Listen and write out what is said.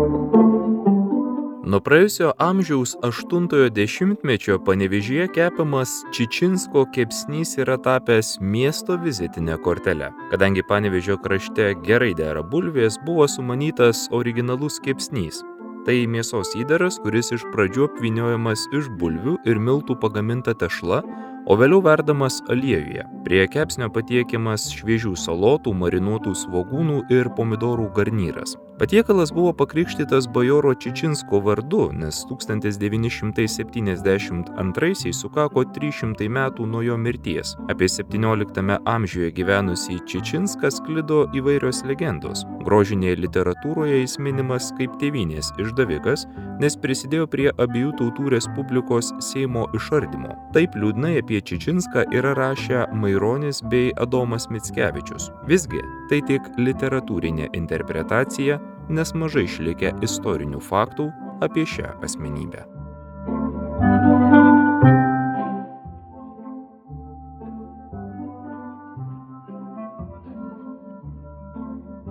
Nuo praėjusio amžiaus 8-ojo dešimtmečio Panevėžyje kepamas Čičinsko kepsnys yra tapęs miesto vizitinė kortele. Kadangi Panevėžio krašte gerai dera bulvės, buvo sumanytas originalus kepsnys. Tai mėsos įdaras, kuris iš pradžių apvyniojamas iš bulvių ir miltų pagaminta tešla, o vėliau verdamas aliejuje. Prie kepsnio patiekiamas šviežių salotų, marinuotų svogūnų ir pomidorų garnyras. Patiekalas buvo pakrikštytas bajoro Čičinsko vardu, nes 1972 sukako 300 metų nuo jo mirties. Apie 17 amžiuje gyvenusį Čičinską sklido įvairios legendos. Grožinėje literatūroje jis minimas kaip tėvynės išdavikas, nes prisidėjo prie abiejų tautų respublikos Seimo išardymo. Taip liūdnai apie Čičinską yra rašę Maironis bei Adomas Mickevičius. Visgi, tai tik literatūrinė interpretacija, nes mažai išlikę istorinių faktų apie šią asmenybę.